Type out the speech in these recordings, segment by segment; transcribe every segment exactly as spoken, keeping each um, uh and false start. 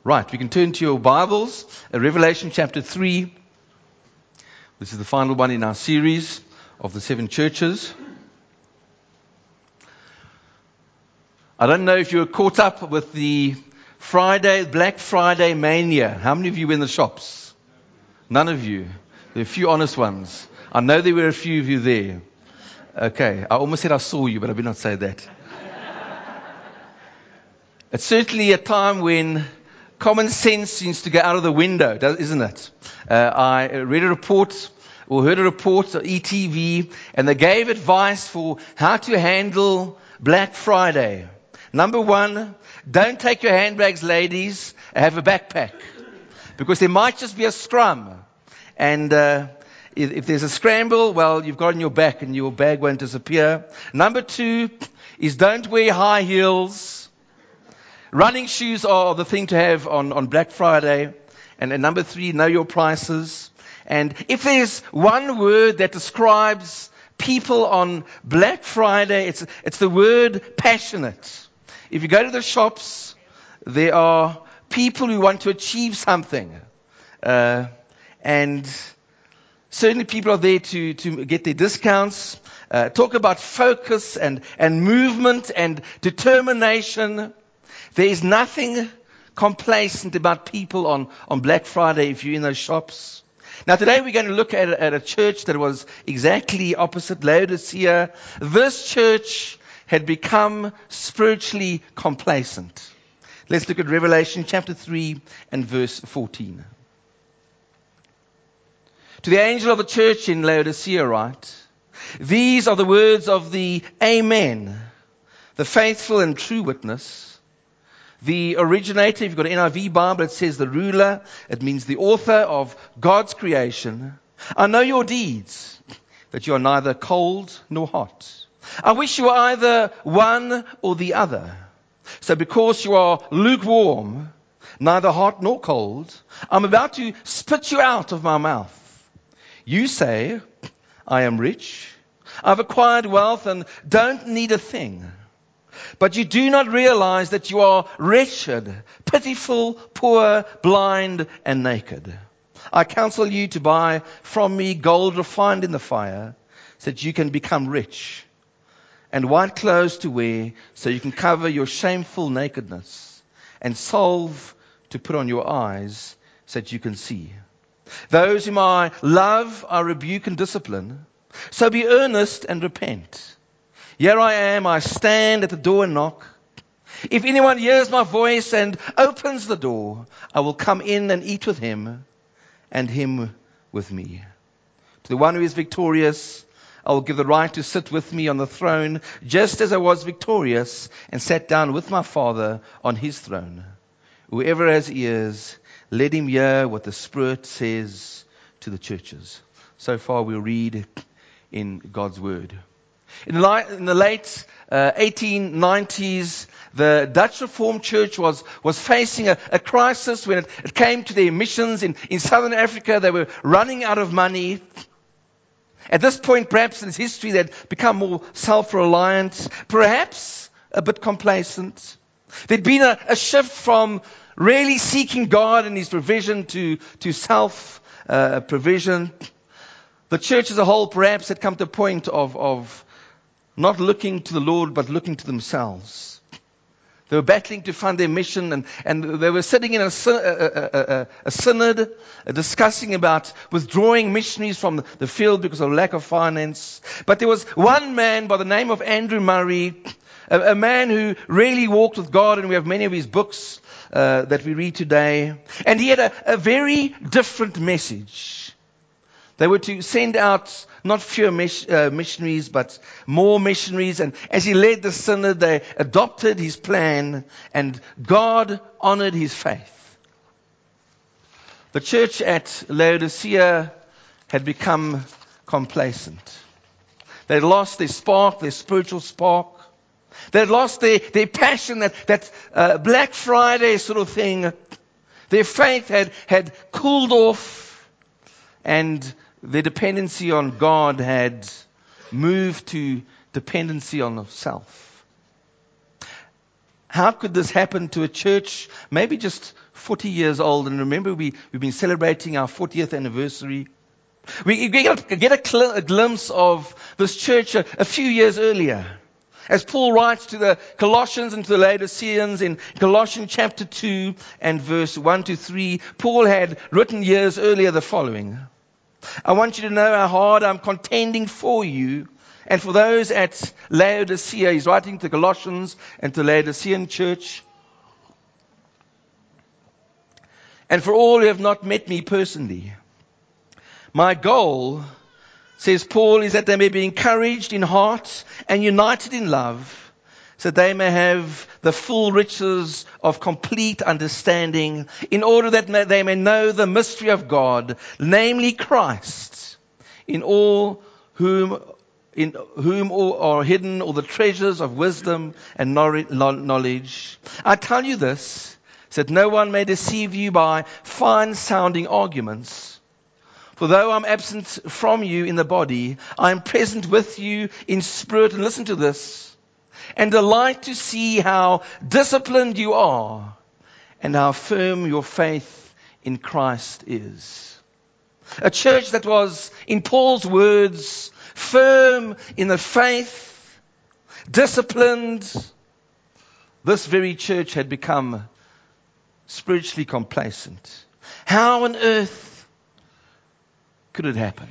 Right, we can turn to your Bibles, uh, Revelation chapter three. This is the final one in our series of the seven churches. I don't know if you were caught up with the Friday, Black Friday mania. How many of you were in the shops? None of you. There are a few honest ones. I know there were a few of you there. Okay, I almost said I saw you, but I did not say that. It's certainly a time when common sense seems to go out of the window, isn't it? Uh, I read a report or heard a report on E T V, and they gave advice for how to handle Black Friday. Number one, don't take your handbags, ladies, have a backpack. Because there might just be a scrum. And uh, if, if there's a scramble, well, you've got it in your back and your bag won't disappear. Number two is don't wear high heels. Running shoes are the thing to have on, on Black Friday. And, and number three, know your prices. And if there's one word that describes people on Black Friday, it's, it's the word passionate. If you go to the shops, there are people who want to achieve something. Uh, and certainly people are there to, to get their discounts. Uh, talk about focus and, and movement and determination. There is nothing complacent about people on, on Black Friday if you're in those shops. Now today we're going to look at, at a church that was exactly opposite Laodicea. This church had become spiritually complacent. Let's look at Revelation chapter three and verse fourteen. To the angel of the church in Laodicea write, these are the words of the Amen, the faithful and true witness. The originator, if you've got an N I V Bible, it says the ruler. It means the author of God's creation. I know your deeds, that you are neither cold nor hot. I wish you were either one or the other. So because you are lukewarm, neither hot nor cold, I'm about to spit you out of my mouth. You say, I am rich, I've acquired wealth and don't need a thing. But you do not realize that you are wretched, pitiful, poor, blind, and naked. I counsel you to buy from me gold refined in the fire, so that you can become rich, and white clothes to wear, so you can cover your shameful nakedness, and salve to put on your eyes, so that you can see. Those whom I love, I rebuke and discipline. So be earnest and repent. Here I am, I stand at the door and knock. If anyone hears my voice and opens the door, I will come in and eat with him, and him with me. To the one who is victorious, I will give the right to sit with me on the throne, just as I was victorious and sat down with my Father on his throne. Whoever has ears, let him hear what the Spirit says to the churches. So far we'll read in God's Word. In the, li- in the late uh, eighteen nineties, the Dutch Reformed Church was, was facing a, a crisis when it, it came to their missions in, in Southern Africa. They were running out of money. At this point, perhaps in its history, they'd become more self-reliant, perhaps a bit complacent. There'd been a, a shift from really seeking God and His provision to, to self-provision. Uh, the church as a whole perhaps had come to a point of, of not looking to the Lord, but looking to themselves. They were battling to fund their mission, and, and they were sitting in a, a, a, a, a synod uh, discussing about withdrawing missionaries from the field because of lack of finance. But there was one man by the name of Andrew Murray, a, a man who really walked with God, and we have many of his books uh, that we read today. And he had a, a very different message. They were to send out not fewer mis- uh, missionaries, but more missionaries. And as he led the synod, they adopted his plan, and God honored his faith. The church at Laodicea had become complacent. They had lost their spark, their spiritual spark. They had lost their, their passion, that, that uh, Black Friday sort of thing. Their faith had, had cooled off, and their dependency on God had moved to dependency on self. how could this happen to a church maybe just forty years old? And remember, we, we've been celebrating our fortieth anniversary. We get a, get a, cl- a glimpse of this church a, a few years earlier. As Paul writes to the Colossians and to the Laodiceans in Colossians chapter two and verse one to three, Paul had written years earlier the following. I want you to know how hard I'm contending for you and for those at Laodicea. He's writing to Colossians and to the Laodicean church. And for all who have not met me personally. My goal, says Paul, is that they may be encouraged in heart and united in love, so that they may have the full riches of complete understanding, in order that they may know the mystery of God, namely Christ, in all whom in whom all are hidden all the treasures of wisdom and knowledge. I tell you this, so that no one may deceive you by fine-sounding arguments. For though I'm absent from you in the body, I am present with you in spirit. And listen to this. And delight to see how disciplined you are and how firm your faith in Christ is. A church that was, in Paul's words, firm in the faith, disciplined. This very church had become spiritually complacent. How on earth could it happen?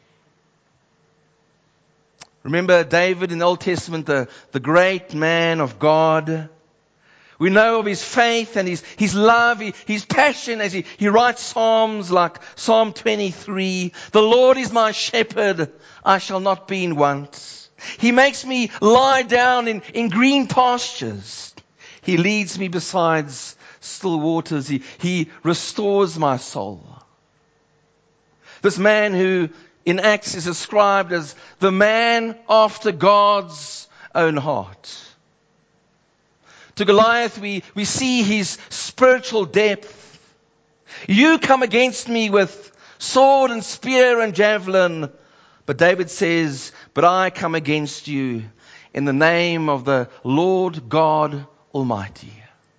Remember David in the Old Testament, the, the great man of God. We know of his faith and his, his love, his passion as he, he writes psalms like Psalm twenty-three. The Lord is my shepherd, I shall not be in want. He makes me lie down in, in green pastures. He leads me beside still waters. He, he restores my soul. This man who in Acts is described as the man after God's own heart. To Goliath, we, we see his spiritual depth. You come against me with sword and spear and javelin. But David says, but I come against you in the name of the Lord God Almighty.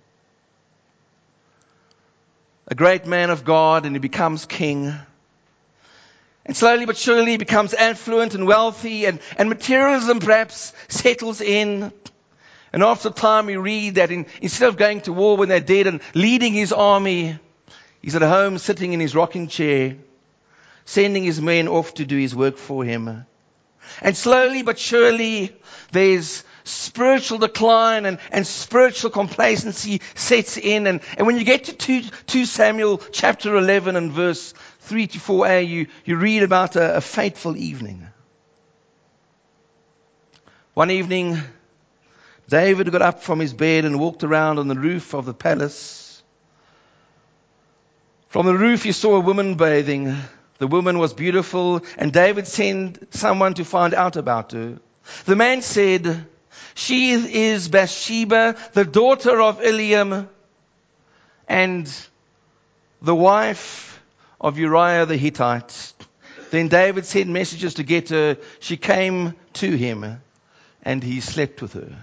A great man of God, and he becomes king. And slowly but surely he becomes affluent and wealthy, and, and materialism perhaps settles in. And after a time we read that in, instead of going to war when they're dead and leading his army, he's at home sitting in his rocking chair, sending his men off to do his work for him. And slowly but surely there's spiritual decline and, and spiritual complacency sets in. And, and when you get to two Samuel chapter eleven and verse three to four a, you, you read about a, a fateful evening. One evening, David got up from his bed and walked around on the roof of the palace. From the roof he saw a woman bathing. The woman was beautiful, and David sent someone to find out about her. The man said, she is Bathsheba, the daughter of Eliam, and the wife of Uriah the Hittite. Then David sent messengers to get her. She came to him, and he slept with her.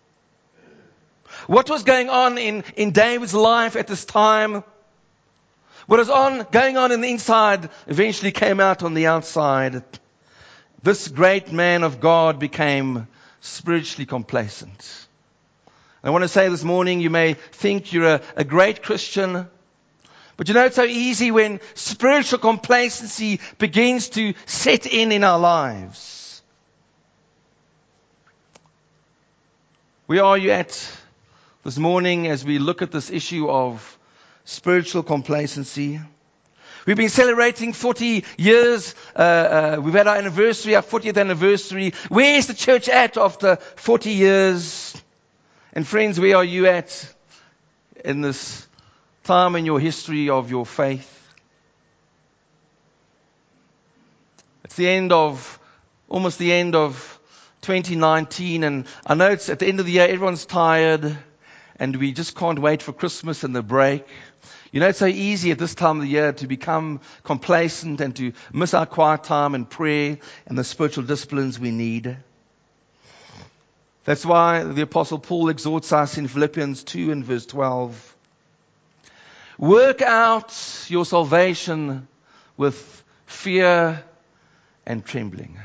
What was going on in, in David's life at this time? What was on, going on in the inside eventually came out on the outside. This great man of God became spiritually complacent. I want to say this morning, you may think you're a, a great Christian, but you know it's so easy when spiritual complacency begins to set in in our lives. Where are you at this morning as we look at this issue of spiritual complacency? We've been celebrating forty years. Uh, uh, we've had our anniversary, our fortieth anniversary. Where is the church at after forty years? And friends, where are you at in this time in your history of your faith? It's the end of, almost the end of twenty nineteen, and I know it's at the end of the year, everyone's tired, and we just can't wait for Christmas and the break. You know, it's so easy at this time of the year to become complacent and to miss our quiet time and prayer and the spiritual disciplines we need. That's why the Apostle Paul exhorts us in Philippians two and verse twelve. Work out your salvation with fear and trembling.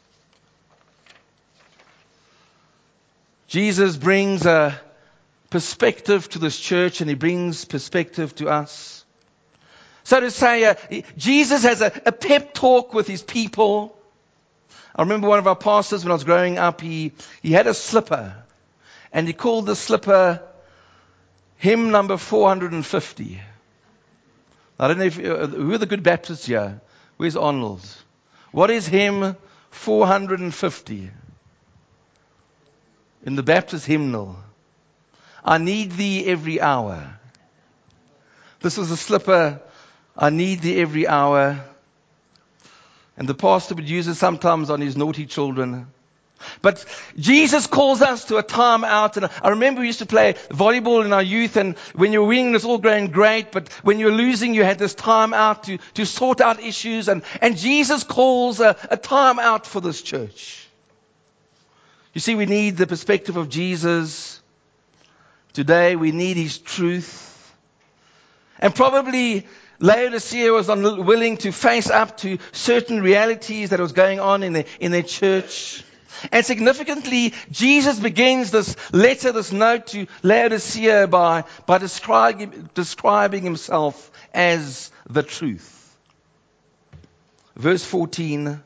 Jesus brings a perspective to this church, and he brings perspective to us. So to say, uh, Jesus has a, a pep talk with his people. I remember one of our pastors when I was growing up, he, he had a slipper, and he called the slipper hymn number four hundred fifty. I don't know if, uh, who are the good Baptists here? Where's Arnold? What is hymn four hundred fifty? In the Baptist hymnal. I need thee every hour. This was a slipper. I need thee every hour. And the pastor would use it sometimes on his naughty children. But Jesus calls us to a time out. And I remember we used to play volleyball in our youth, and when you were winning, it was all going great. But when you were losing, you had this time out to, to sort out issues. And, and Jesus calls a, a time out for this church. You see, we need the perspective of Jesus. Today, we need his truth. And probably Laodicea was unwilling to face up to certain realities that was going on in their, in their church. And significantly, Jesus begins this letter, this note to Laodicea by, by describing, describing himself as the truth. Verse fourteen.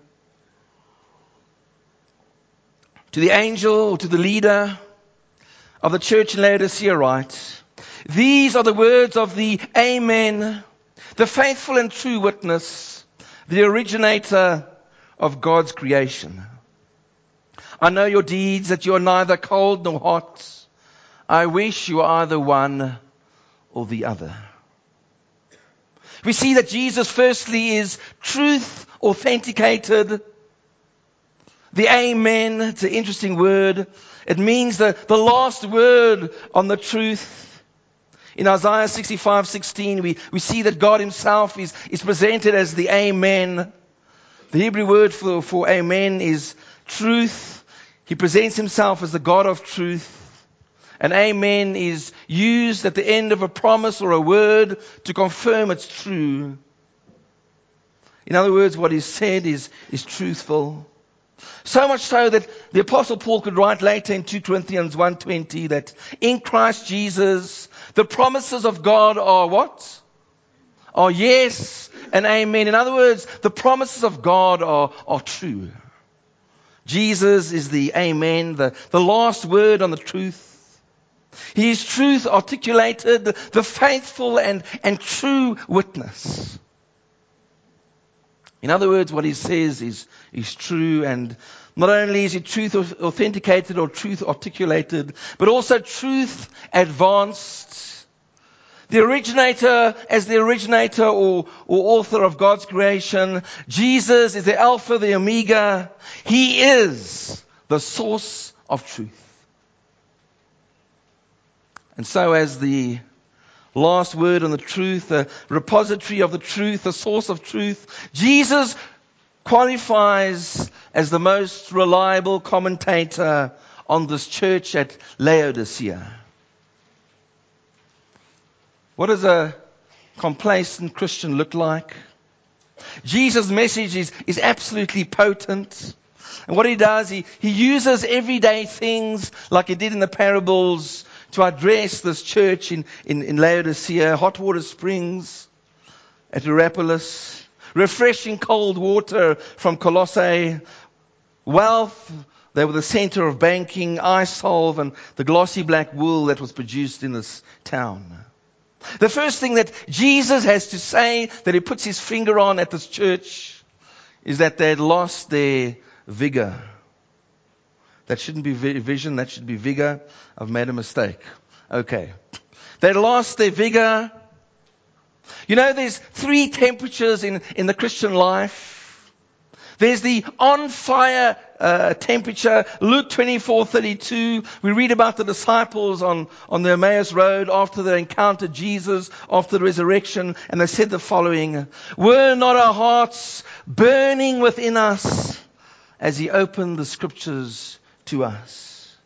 To the angel, or to the leader of the church in Laodicea write, these are the words of the Amen, the faithful and true witness, the originator of God's creation. I know your deeds, that you are neither cold nor hot. I wish you are either one or the other. We see that Jesus firstly is truth authenticated. The Amen, it's an interesting word. It means the, the last word on the truth. In Isaiah sixty-five sixteen, we, we see that God himself is, is presented as the Amen. The Hebrew word for, for Amen is truth. He presents himself as the God of truth. And Amen is used at the end of a promise or a word to confirm it's true. In other words, what is said is, is truthful. So much so that the Apostle Paul could write later in Second Corinthians one twenty that in Christ Jesus, the promises of God are what? Are yes and amen. In other words, the promises of God are, are true. Jesus is the amen, the, the last word on the truth. He is truth articulated, the faithful and, and true witness. In other words, what he says is, is true, and not only is it truth authenticated or truth articulated, but also truth advanced. The originator, as the originator or, or author of God's creation, Jesus is the Alpha, the Omega. He is the source of truth. And so as the last word on the truth, a repository of the truth, a source of truth, Jesus qualifies as the most reliable commentator on this church at Laodicea. What does a complacent Christian look like? Jesus' message is, is absolutely potent. And what he does, he, he uses everyday things like he did in the parables to address this church in, in, in Laodicea, hot water springs at Hierapolis, refreshing cold water from Colossae, wealth, they were the center of banking, eye salve, and the glossy black wool that was produced in this town. The first thing that Jesus has to say, that he puts his finger on at this church, is that they had lost their vigor. That shouldn't be vision, that should be vigor. I've made a mistake. Okay. They lost their vigor. You know, there's three temperatures in, in the Christian life. There's the on-fire uh, temperature. Luke twenty-four thirty-two, we read about the disciples on, on the Emmaus Road after they encountered Jesus, after the resurrection, and they said the following, "Were not our hearts burning within us as he opened the scriptures to us?"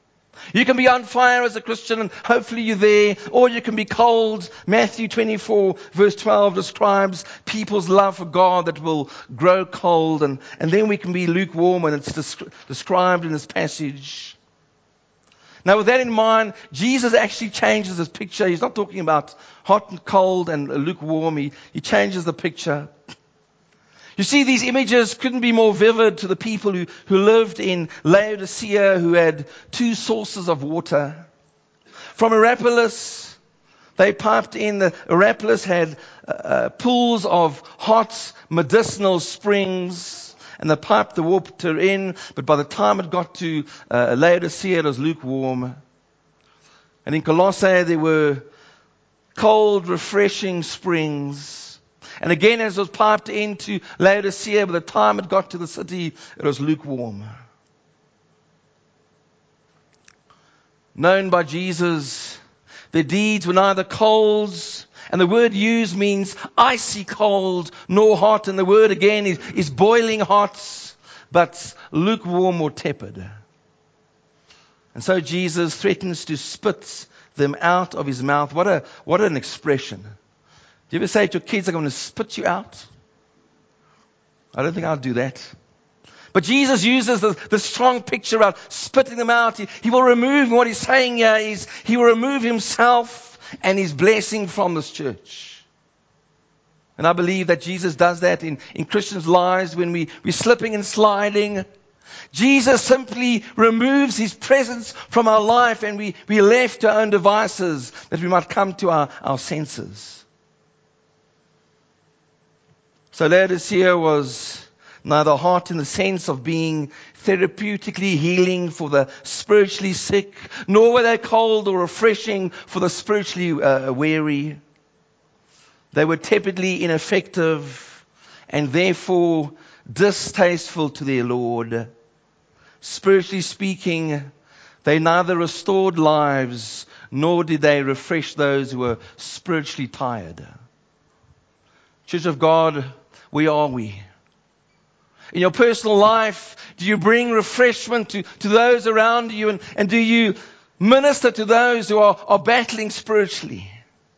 You can be on fire as a Christian and hopefully you're there, or you can be cold. Matthew twenty-four verse twelve describes people's love for God that will grow cold, and, and then we can be lukewarm, and it's desc- described in this passage. Now with that in mind, Jesus actually changes his picture. He's not talking about hot and cold and lukewarm. He, he changes the picture. You see, these images couldn't be more vivid to the people who, who lived in Laodicea, who had two sources of water. From Hierapolis, they piped in. The Hierapolis had uh, pools of hot medicinal springs, and they piped the water in, but by the time it got to uh, Laodicea, it was lukewarm. And in Colossae, there were cold, refreshing springs. And again, as it was piped into Laodicea, by the time it got to the city, it was lukewarm. Known by Jesus, their deeds were neither cold, and the word used means icy cold, nor hot, and the word again is, is boiling hot, but lukewarm or tepid. And so Jesus threatens to spit them out of his mouth. What a what an expression. Do you ever say to your kids, I'm going to spit you out? I don't think I'll do that. But Jesus uses the, the strong picture about spitting them out. He, he will remove, what he's saying here is, he will remove himself and his blessing from this church. And I believe that Jesus does that in, in Christians' lives when we, we're slipping and sliding. Jesus simply removes his presence from our life, and we, we're left to our own devices that we might come to our, our senses. So Laodicea was neither hot in the sense of being therapeutically healing for the spiritually sick, nor were they cold or refreshing for the spiritually uh, weary. They were tepidly ineffective and therefore distasteful to their Lord. Spiritually speaking, they neither restored lives nor did they refresh those who were spiritually tired. Church of God, where are we? In your personal life, do you bring refreshment to, to those around you? And, and do you minister to those who are, are battling spiritually?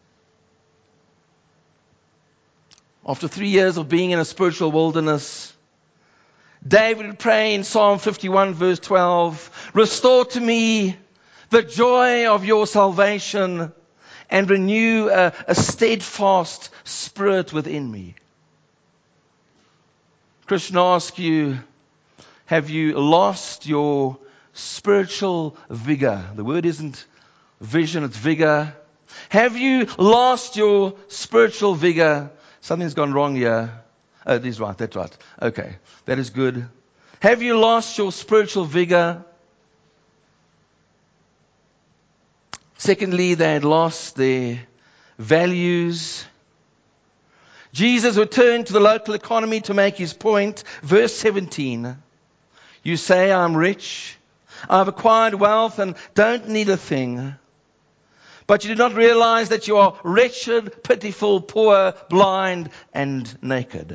After three years of being in a spiritual wilderness, David would pray in Psalm fifty-one verse twelve, restore to me the joy of your salvation and renew a, a steadfast spirit within me. Christian, I ask you, have you lost your spiritual vigor? The word isn't vision, it's vigor. Have you lost your spiritual vigor? Something's gone wrong here. Oh, it is right, that's right. Okay, that is good. Have you lost your spiritual vigor? Secondly, they had lost their values. Jesus returned to the local economy to make his point. Verse seventeen. You say, I'm rich, I've acquired wealth and don't need a thing. But you do not realize that you are wretched, pitiful, poor, blind, and naked.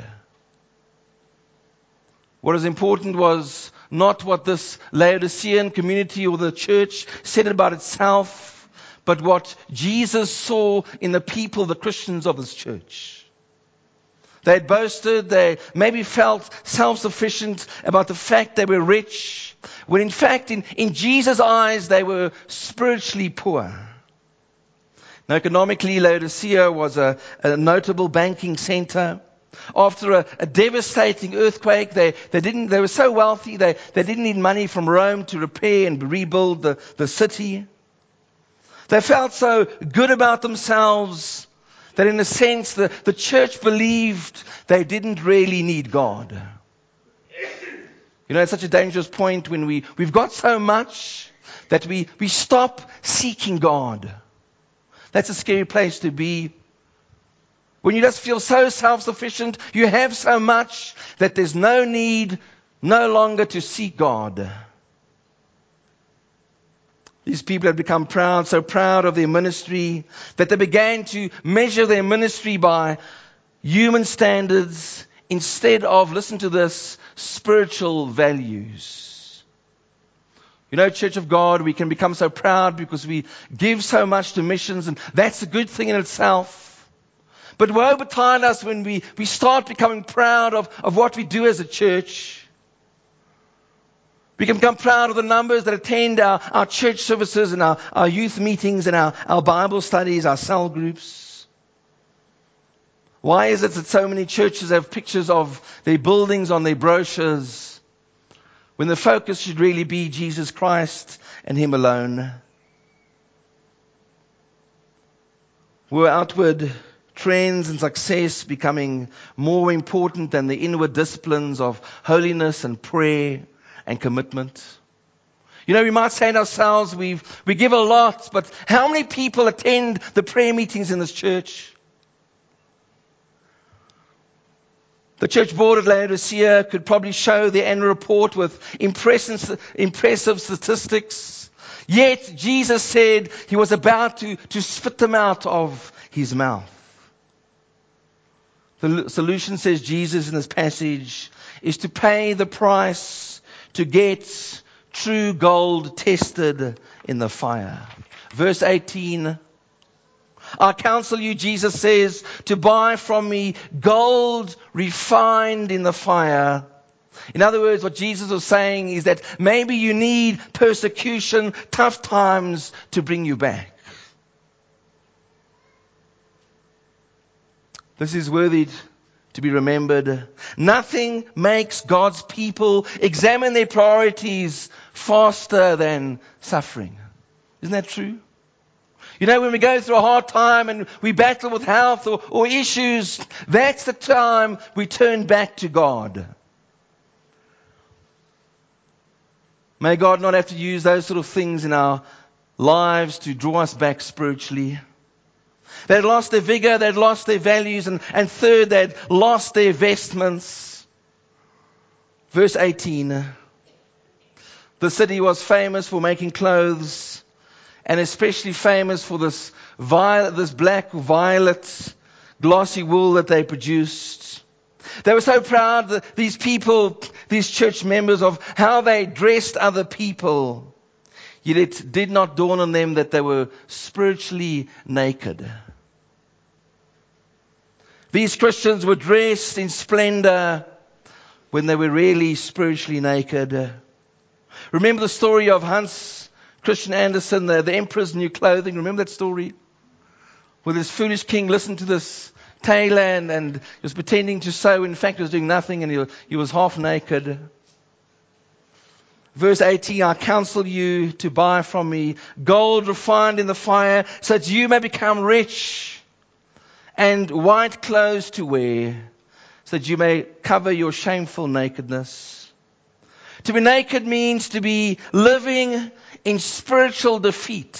What is important was not what this Laodicean community or the church said about itself, but what Jesus saw in the people, the Christians of this church. They had boasted, they maybe felt self-sufficient about the fact they were rich, when in fact, in, in Jesus' eyes, they were spiritually poor. Now, economically, Laodicea was a, a notable banking center. After a, a devastating earthquake, they, they didn't, they were so wealthy, they, they didn't need money from Rome to repair and rebuild the, the city. They felt so good about themselves that in a sense the, the church believed they didn't really need God. You know, it's such a dangerous point when we, we've got so much that we, we stop seeking God. That's a scary place to be. When you just feel so self-sufficient, you have so much that there's no need no longer to seek God. These people had become proud, so proud of their ministry, that they began to measure their ministry by human standards instead of, listen to this, spiritual values. You know, Church of God, we can become so proud because we give so much to missions, and that's a good thing in itself. But woe betide us when we, we start becoming proud of, of what we do as a church. We can become proud of the numbers that attend our, our church services and our, our youth meetings and our, our Bible studies, our cell groups. Why is it that so many churches have pictures of their buildings on their brochures when the focus should really be Jesus Christ and Him alone? Were outward trends and success becoming more important than the inward disciplines of holiness and prayer and commitment? You know, we might say to ourselves, we we give a lot, but how many people attend the prayer meetings in this church? The church board at Laodicea could probably show their annual report with impressive, impressive statistics. Yet Jesus said He was about to, to spit them out of His mouth. The solution, says Jesus in this passage, is to pay the price to get true gold tested in the fire. Verse eighteen, I counsel you, Jesus says, to buy from me gold refined in the fire. In other words, what Jesus was saying is that maybe you need persecution, tough times to bring you back. This is worthy to be remembered. Nothing makes God's people examine their priorities faster than suffering. Isn't that true? You know, when we go through a hard time and we battle with health or, or issues, that's the time we turn back to God. May God not have to use those sort of things in our lives to draw us back spiritually. They'd lost their vigor, they'd lost their values, and, and third, they'd lost their vestments. Verse eighteen. The city was famous for making clothes, and especially famous for this violet, this black violet glossy wool that they produced. They were so proud, that these people, these church members, of how they dressed other people. Yet it did not dawn on them that they were spiritually naked. These Christians were dressed in splendor when they were really spiritually naked. Remember the story of Hans Christian Andersen, the, the emperor's new clothing? Remember that story? Where this foolish king listened to this tailor and, and was pretending to sew. In fact, he was doing nothing, and he, he was half naked. Verse eighteen, I counsel you to buy from me gold refined in the fire, so that you may become rich, and white clothes to wear, so that you may cover your shameful nakedness. To be naked means to be living in spiritual defeat.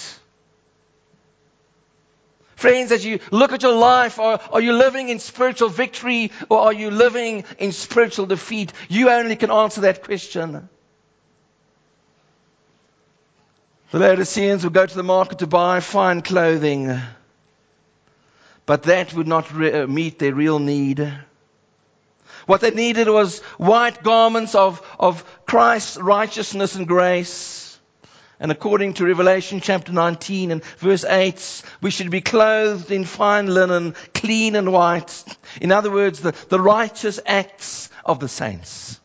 Friends, as you look at your life, are, are you living in spiritual victory, or are you living in spiritual defeat? You only can answer that question. The Laodiceans would go to the market to buy fine clothing, but that would not re- meet their real need. What they needed was white garments of, of Christ's righteousness and grace. And according to Revelation chapter nineteen and verse eight, we should be clothed in fine linen, clean and white. In other words, the, the righteous acts of the saints.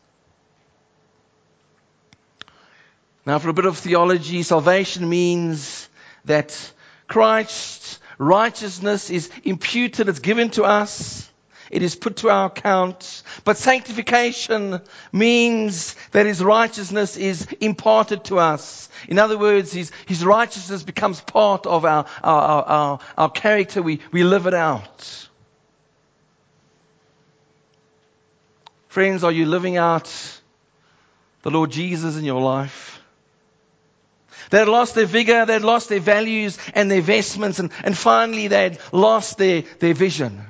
Now, for a bit of theology, salvation means that Christ's righteousness is imputed, it's given to us, it is put to our account. But sanctification means that His righteousness is imparted to us. In other words, His, His righteousness becomes part of our, our, our, our, our character. We, we live it out. Friends, are you living out the Lord Jesus in your life? They had lost their vigor, they had lost their values and their vestments, and, and finally they had lost their, their vision.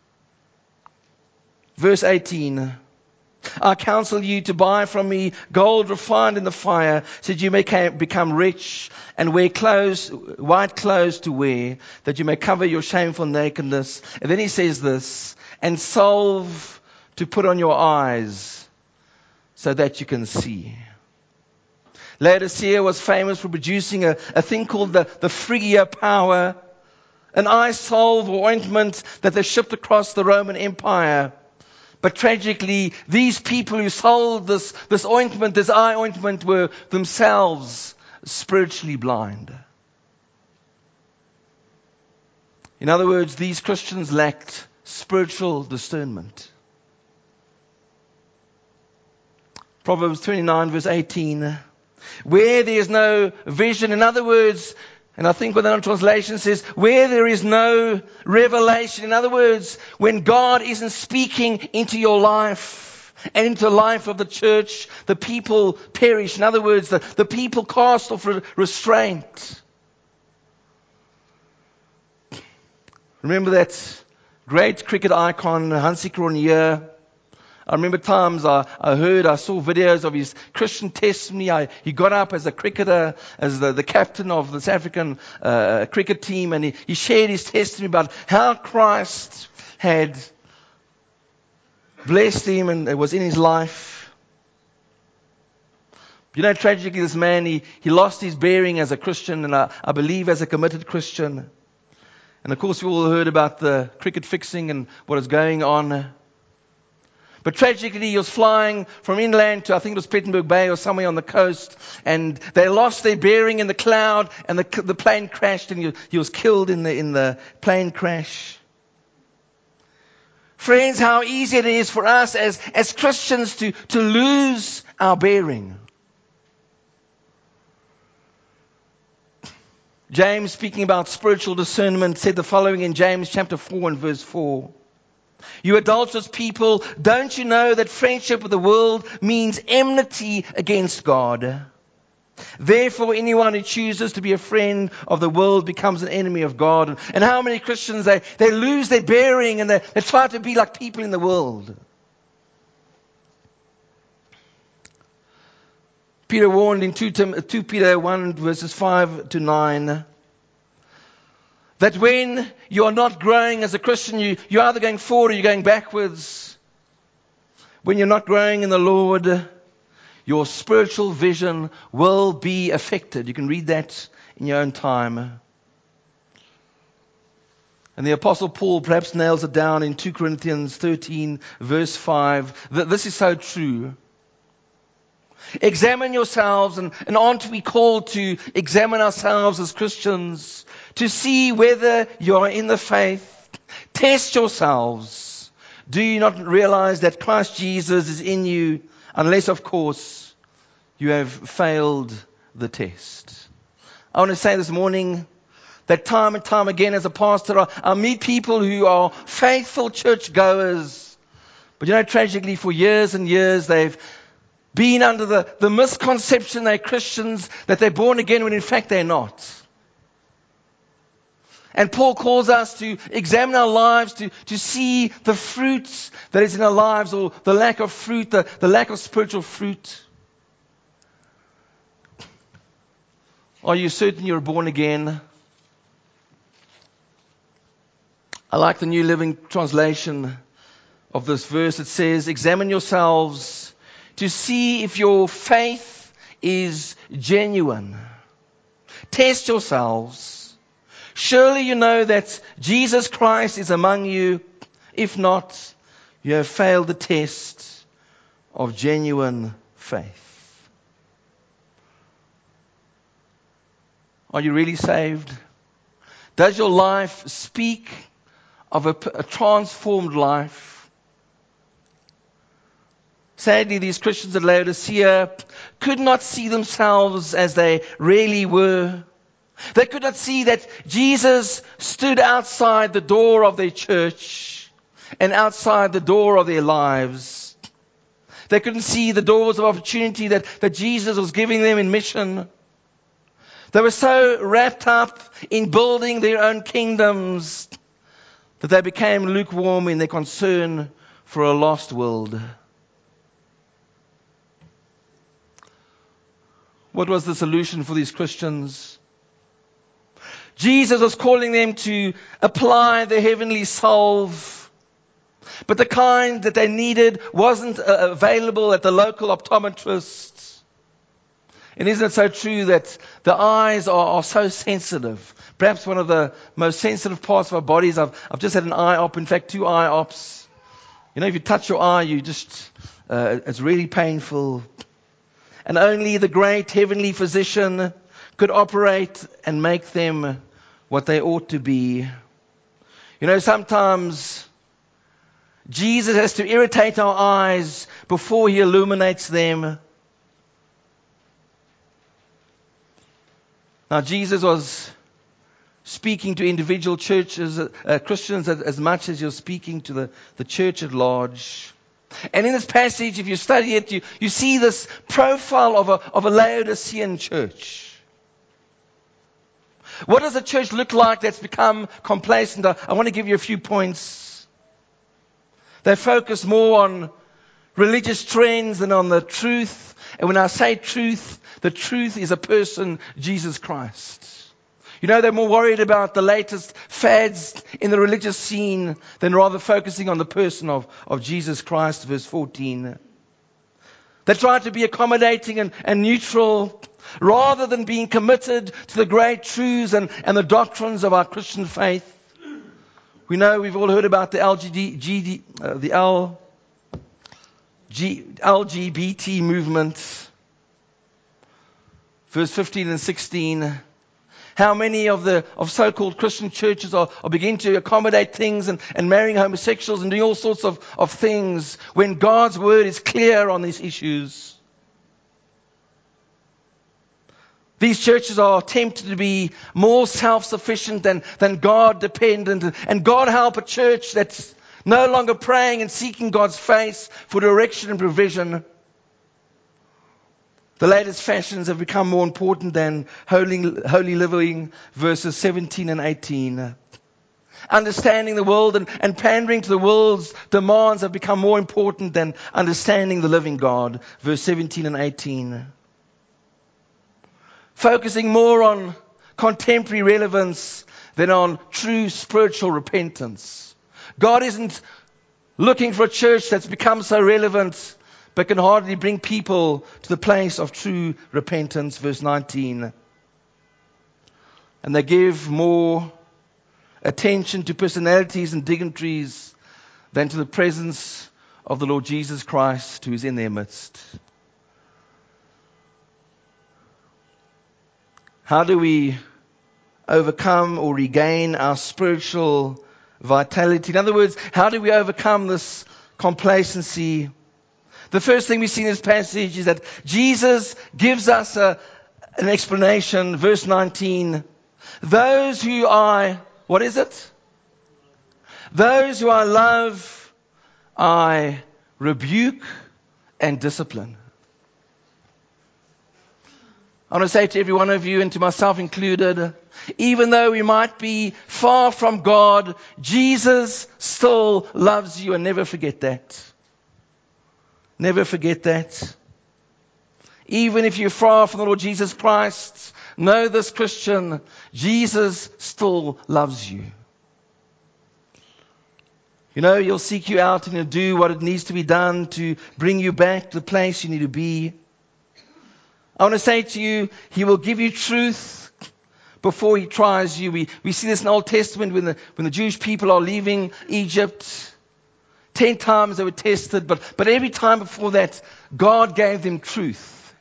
Verse eighteen, I counsel you to buy from me gold refined in the fire, so that you may become rich, and wear clothes, white clothes to wear, that you may cover your shameful nakedness. And then he says this, and salve to put on your eyes, so that you can see. Laodicea was famous for producing a, a thing called the, the Phrygia power, an eye salve or ointment that they shipped across the Roman Empire. But tragically, these people who sold this, this ointment, this eye ointment, were themselves spiritually blind. In other words, these Christians lacked spiritual discernment. Proverbs twenty-nine verse eighteen. Where there is no vision, in other words, and I think what the translation says, where there is no revelation, in other words, when God isn't speaking into your life and into the life of the church, the people perish. In other words, the, the people cast off re- restraint. Remember that great cricket icon, Hansie Cronje? I remember times I, I heard, I saw videos of his Christian testimony. I, he got up as a cricketer, as the, the captain of the South African uh, cricket team, and he, he shared his testimony about how Christ had blessed him and it was in his life. You know, tragically, this man, he, he lost his bearing as a Christian, and I, I believe as a committed Christian. And of course, we all heard about the cricket fixing and what is going on. But tragically, he was flying from inland to, I think it was Plettenberg Bay or somewhere on the coast, and they lost their bearing in the cloud, and the, the plane crashed, and he, he was killed in the, in the plane crash. Friends, how easy it is for us as, as Christians to, to lose our bearing. James, speaking about spiritual discernment, said the following in James chapter four and verse four. You adulterous people, don't you know that friendship with the world means enmity against God? Therefore, anyone who chooses to be a friend of the world becomes an enemy of God. And how many Christians, they, they lose their bearing and they, they try to be like people in the world. Peter warned in two Peter one verses five to nine. That when you are not growing as a Christian, you, you're either going forward or you're going backwards. When you're not growing in the Lord, your spiritual vision will be affected. You can read that in your own time. And the Apostle Paul perhaps nails it down in two Corinthians thirteen verse five. That this is so true. Examine yourselves, and, and aren't we called to examine ourselves as Christians to see whether you are in the faith? Test yourselves. Do you not realize that Christ Jesus is in you, unless, of course, you have failed the test? I want to say this morning that time and time again as a pastor, I, I meet people who are faithful churchgoers, but you know, tragically, for years and years, they've been under the, the misconception they're Christians, that they're born again when in fact they're not. And Paul calls us to examine our lives, to, to see the fruits that is in our lives, or the lack of fruit, the, the lack of spiritual fruit. Are you certain you're born again? I like the New Living Translation of this verse. It says, examine yourselves to see if your faith is genuine. Test yourselves. Surely you know that Jesus Christ is among you. If not, you have failed the test of genuine faith. Are you really saved? Does your life speak of a, a transformed life? Sadly, these Christians at Laodicea could not see themselves as they really were. They could not see that Jesus stood outside the door of their church and outside the door of their lives. They couldn't see the doors of opportunity that, that Jesus was giving them in mission. They were so wrapped up in building their own kingdoms that they became lukewarm in their concern for a lost world. What was the solution for these Christians? Jesus was calling them to apply the heavenly salve, but the kind that they needed wasn't uh, available at the local optometrist. And isn't it so true that the eyes are, are so sensitive? Perhaps one of the most sensitive parts of our bodies. I've, I've just had an eye op, in fact, two eye ops. You know, if you touch your eye, you just, uh, it's really painful. And only the great heavenly physician could operate and make them what they ought to be. You know, sometimes Jesus has to irritate our eyes before he illuminates them. Now, Jesus was speaking to individual churches, uh, Christians, as, as much as you're speaking to the, the church at large. And in this passage, if you study it, you, you see this profile of a, of a Laodicean church. What does a church look like that's become complacent? I, I want to give you a few points. They focus more on religious trends than on the truth. And when I say truth, the truth is a person, Jesus Christ. You know, they're more worried about the latest fads in the religious scene than rather focusing on the person of, of Jesus Christ, verse fourteen. They try to be accommodating and, and neutral rather than being committed to the great truths and, and the doctrines of our Christian faith. We know, we've all heard about the L G B T, uh, the L G, L G B T movement. Verse fifteen and sixteen. How many of the of so-called Christian churches are, are beginning to accommodate things and, and marrying homosexuals and doing all sorts of, of things when God's word is clear on these issues. These churches are tempted to be more self-sufficient than, than God-dependent. And God help a church that's no longer praying and seeking God's face for direction and provision. The latest fashions have become more important than holy, holy living, verses seventeen and eighteen. Understanding the world and, and pandering to the world's demands have become more important than understanding the living God, verse seventeen and eighteen. Focusing more on contemporary relevance than on true spiritual repentance. God isn't looking for a church that's become so relevant but can hardly bring people to the place of true repentance, verse nineteen. And they give more attention to personalities and dignitaries than to the presence of the Lord Jesus Christ who is in their midst. How do we overcome or regain our spiritual vitality? In other words, how do we overcome this complacency? The first thing we see in this passage is that Jesus gives us a, an explanation. Verse nineteen. Those who I, what is it? Those who I love, I rebuke and discipline. I want to say to every one of you and to myself included, even though we might be far from God, Jesus still loves you, and never forget that. Never forget that. Even if you're far from the Lord Jesus Christ, know this, Christian, Jesus still loves you. You know, he'll seek you out and he'll do what it needs to be done to bring you back to the place you need to be. I want to say to you, he will give you truth before he tries you. We, we see this in the Old Testament when the, when the Jewish people are leaving Egypt. Ten times they were tested, but, but every time before that, God gave them truth.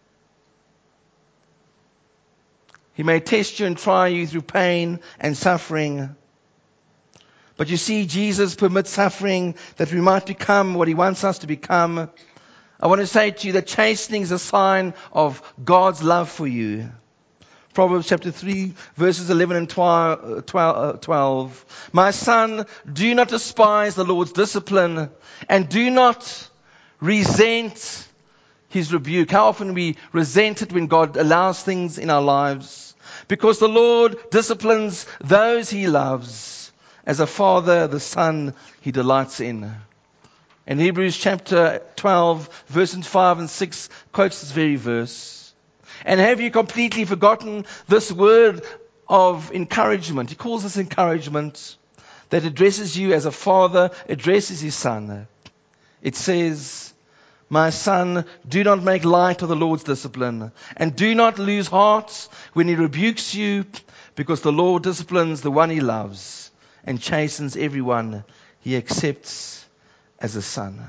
He may test you and try you through pain and suffering. But you see, Jesus permits suffering that we might become what he wants us to become. I want to say to you that chastening is a sign of God's love for you. Proverbs chapter three, verses eleven and twelve. My son, do not despise the Lord's discipline, and do not resent his rebuke. How often we resent it when God allows things in our lives? Because the Lord disciplines those he loves, as a father the son he delights in. And Hebrews chapter twelve, verses five and six quotes this very verse. And have you completely forgotten this word of encouragement? He calls this encouragement that addresses you as a father addresses his son. It says, My son, do not make light of the Lord's discipline, and do not lose heart when he rebukes you, because the Lord disciplines the one he loves and chastens everyone he accepts as a son.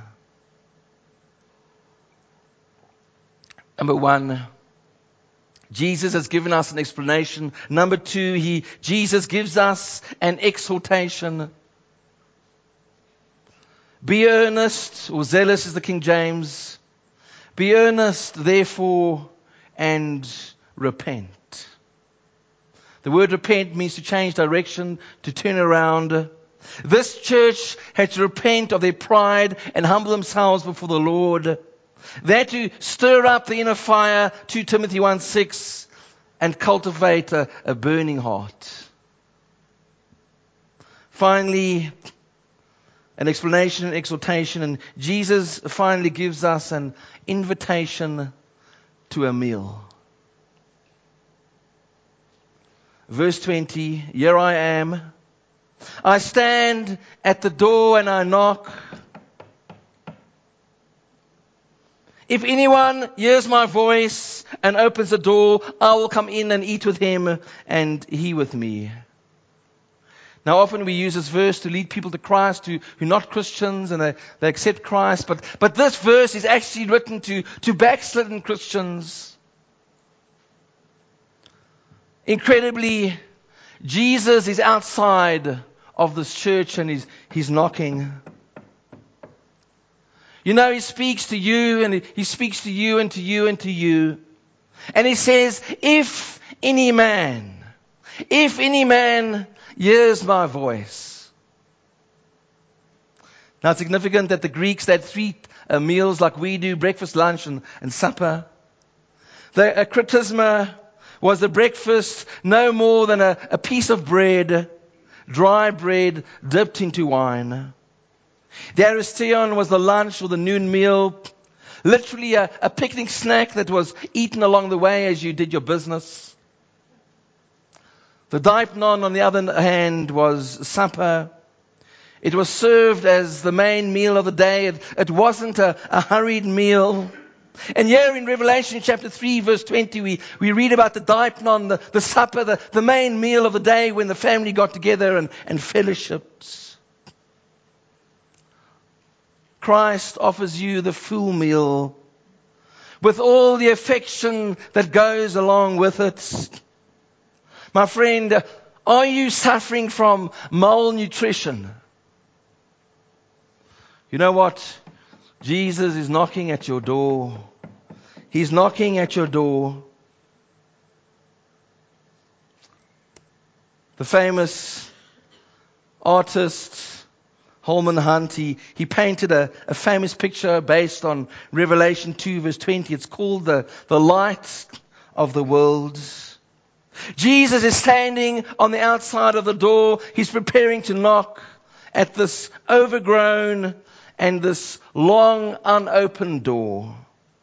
Number one, Jesus has given us an explanation. Number two, he, Jesus gives us an exhortation. Be earnest, or zealous is the King James. Be earnest, therefore, and repent. The word repent means to change direction, to turn around. This church had to repent of their pride and humble themselves before the Lord. They had to stir up the inner fire, Second Timothy one six, and cultivate a, a burning heart. Finally, an explanation, an exhortation, and Jesus finally gives us an invitation to a meal. Verse twenty, here I am. I stand at the door and I knock. If anyone hears my voice and opens the door, I will come in and eat with him and he with me. Now often we use this verse to lead people to Christ who, who are not Christians and they, they accept Christ. But, but this verse is actually written to, to backslidden Christians. Incredibly, Jesus is outside of this church and he's, he's knocking. You know, he speaks to you and he speaks to you and to you and to you. And he says, if any man, if any man hears my voice. Now it's significant that the Greeks, they had three uh, meals like we do, breakfast, lunch and, and supper. The uh, kritisma was the breakfast no more than a, a piece of bread, dry bread dipped into wine. The aristion was the lunch or the noon meal, literally a, a picnic snack that was eaten along the way as you did your business. The daipnon, on the other hand, was supper. It was served as the main meal of the day. It, it wasn't a, a hurried meal. And here in Revelation chapter three, verse twenty, we, we read about the daipnon, the, the supper, the, the main meal of the day when the family got together and, and fellowshipped. Christ offers you the full meal with all the affection that goes along with it. My friend, are you suffering from malnutrition? You know what? Jesus is knocking at your door. He's knocking at your door. The famous artist Holman Hunt, he, he painted a, a famous picture based on Revelation two verse twenty. It's called the, the light of the world. Jesus is standing on the outside of the door. He's preparing to knock at this overgrown and this long unopened door.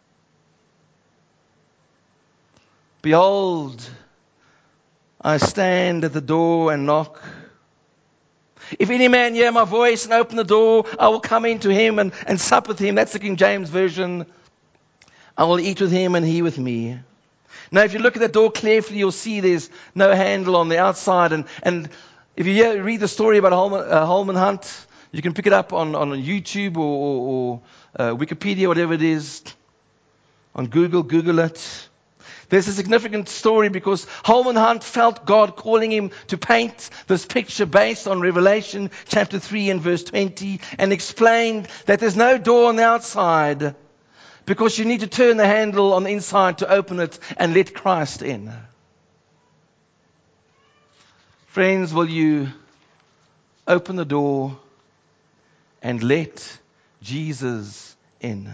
Behold, I stand at the door and knock. If any man hear my voice and open the door, I will come into him and, and sup with him. That's the King James Version. I will eat with him and he with me. Now, if you look at that door carefully, you'll see there's no handle on the outside. And, and if you hear, read the story about Holman, uh, Holman Hunt, you can pick it up on, on YouTube or, or, or uh, Wikipedia, whatever it is. On Google, Google it. There's a significant story because Holman Hunt felt God calling him to paint this picture based on Revelation chapter three and verse twenty, and explained that there's no door on the outside because you need to turn the handle on the inside to open it and let Christ in. Friends, will you open the door and let Jesus in?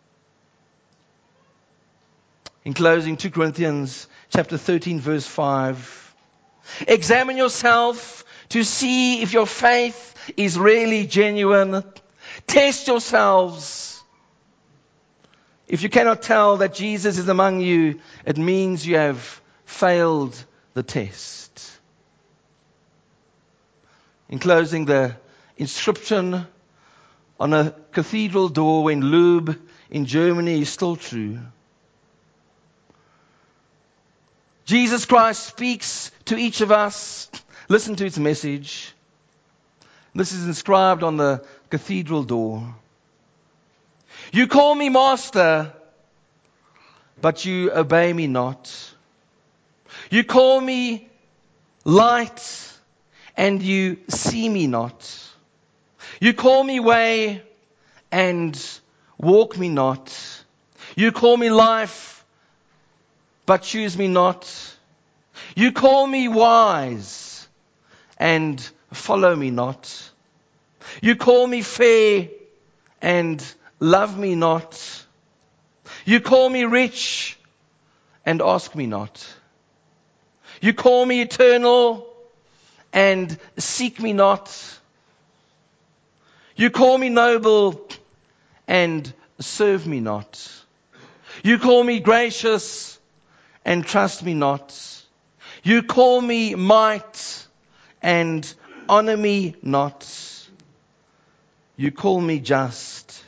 In closing, Second Corinthians chapter thirteen, verse five. Examine yourself to see if your faith is really genuine. Test yourselves. If you cannot tell that Jesus is among you, it means you have failed the test. In closing, the inscription on a cathedral door in Lube in Germany is still true. Jesus Christ speaks to each of us. Listen to His message. This is inscribed on the cathedral door. You call me Master, but you obey me not. You call me Light, and you see me not. You call me Way, and walk me not. You call me Life, but choose me not. You call me Wise, and follow me not. You call me Fair, and love me not. You call me Rich, and ask me not. You call me Eternal, and seek me not. You call me Noble, and serve me not. You call me Gracious, and trust me not. You call me Might, and honor me not. You call me Just,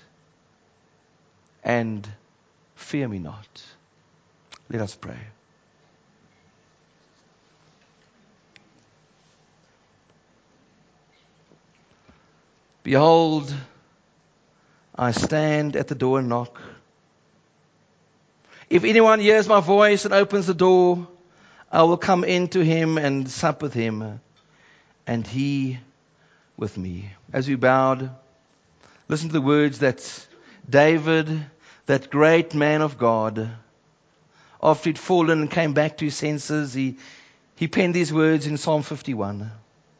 and fear me not. Let us pray. Behold, I stand at the door and knock. If anyone hears my voice and opens the door, I will come in to him and sup with him, and he with me. As we bowed, listen to the words that David, that great man of God, after he'd fallen and came back to his senses, he, he penned these words in Psalm fifty-one.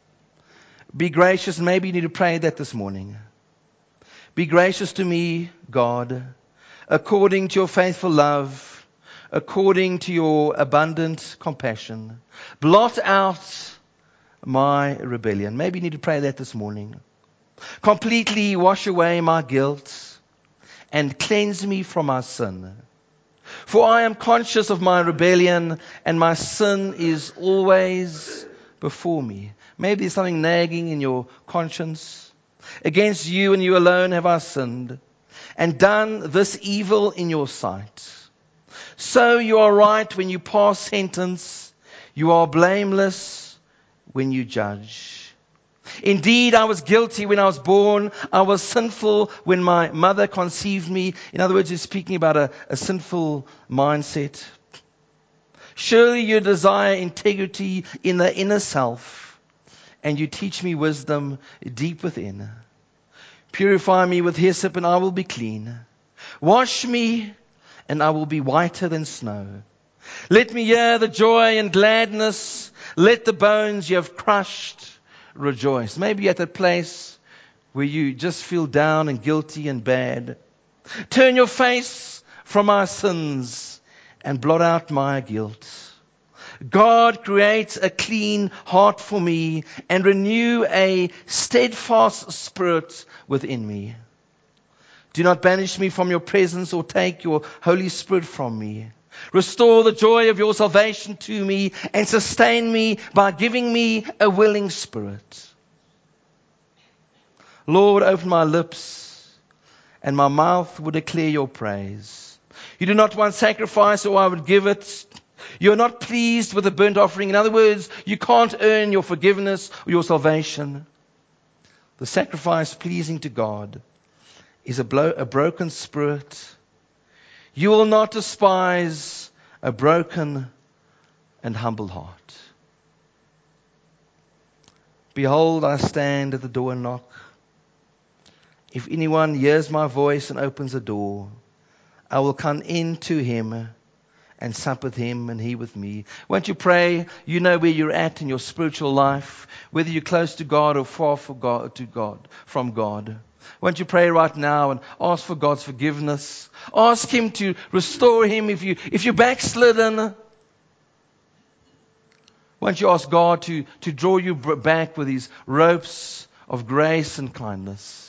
Be gracious, maybe you need to pray that this morning. Be gracious to me, God, according to your faithful love, according to your abundant compassion. Blot out my rebellion. Maybe you need to pray that this morning. Completely wash away my guilt and cleanse me from my sin. For I am conscious of my rebellion, and my sin is always before me. Maybe there's something nagging in your conscience. Against you and you alone have I sinned, and done this evil in your sight. So you are right when you pass sentence. You are blameless when you judge. Indeed, I was guilty when I was born. I was sinful when my mother conceived me. In other words, he's speaking about a, a sinful mindset. Surely you desire integrity in the inner self, and you teach me wisdom deep within. Purify me with hyssop, and I will be clean. Wash me, and I will be whiter than snow. Let me hear the joy and gladness. Let the bones you have crushed rejoice. Maybe you're at that place where you just feel down and guilty and bad. Turn your face from my sins and blot out my guilt. God, create a clean heart for me and renew a steadfast spirit within me. Do not banish me from your presence or take your Holy Spirit from me. Restore the joy of your salvation to me and sustain me by giving me a willing spirit. Lord, open my lips and my mouth will declare your praise. You do not want sacrifice, or I would give it. You're not pleased with a burnt offering. In other words, you can't earn your forgiveness or your salvation. The sacrifice pleasing to God is a, blo- a broken spirit. You will not despise a broken and humble heart. Behold, I stand at the door and knock. If anyone hears my voice and opens the door, I will come in to him and sup with him and he with me. Won't you pray? You know where you're at in your spiritual life, whether you're close to God or far from God, to God, from God. Won't you pray right now and ask for God's forgiveness? Ask Him to restore Him if you if you're backslidden. Won't you ask God to, to draw you back with His ropes of grace and kindness?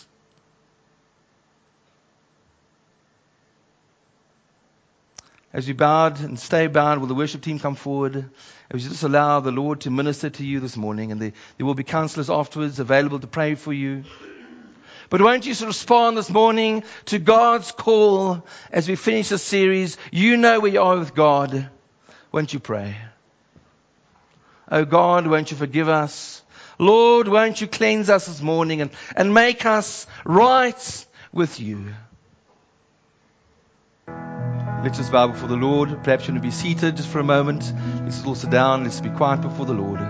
As you bowed and stay bowed, will the worship team come forward? As you just allow the Lord to minister to you this morning, and there, there will be counselors afterwards available to pray for you. But won't you respond this morning to God's call as we finish this series? You know where you are with God. Won't you pray? Oh God, won't you forgive us? Lord, won't you cleanse us this morning and, and make us right with you? Let's just bow before the Lord. Perhaps you want to be seated just for a moment. Let's all sit down. Let's be quiet before the Lord.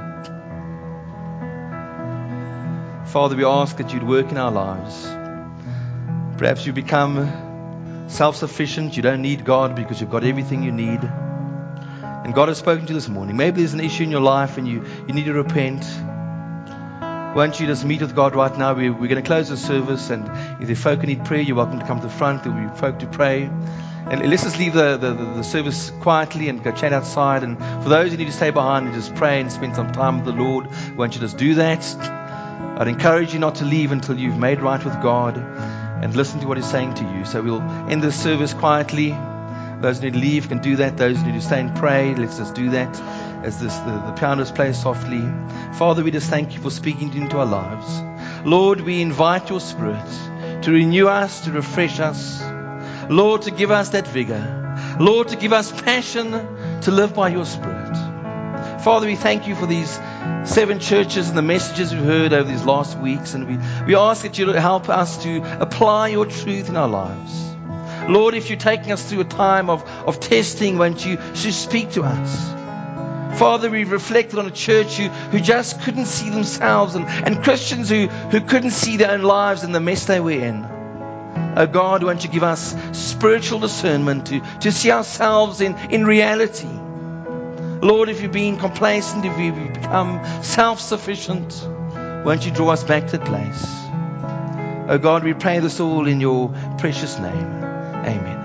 Father, we ask that you'd work in our lives. Perhaps you become self-sufficient. You don't need God because you've got everything you need. And God has spoken to you this morning. Maybe there's an issue in your life and you, you need to repent. Won't you just meet with God right now? We, we're going to close the service, and if there are folk who need prayer, you're welcome to come to the front. There will be folk to pray. And let's just leave the, the, the service quietly and go chat outside. And for those who need to stay behind and just pray and spend some time with the Lord, won't you just do that? I'd encourage you not to leave until you've made right with God and listen to what He's saying to you. So we'll end the service quietly. Those who need to leave can do that. Those who need to stay and pray, let's just do that as this, the, the pianos play softly. Father, we just thank you for speaking into our lives. Lord, we invite your Spirit to renew us, to refresh us. Lord, to give us that vigor. Lord, to give us passion to live by your Spirit. Father, we thank you for these seven churches and the messages we've heard over these last weeks. And we, we ask that you help us to apply your truth in our lives. Lord, if you're taking us through a time of, of testing, won't you, you speak to us? Father, we've reflected on a church who, who just couldn't see themselves, and, and Christians who, who couldn't see their own lives in the mess they were in. Oh God, won't you give us spiritual discernment to, to see ourselves in, in reality. Lord, if you've been complacent, if you've become self-sufficient, won't you draw us back to that place? Oh God, we pray this all in your precious name. Amen.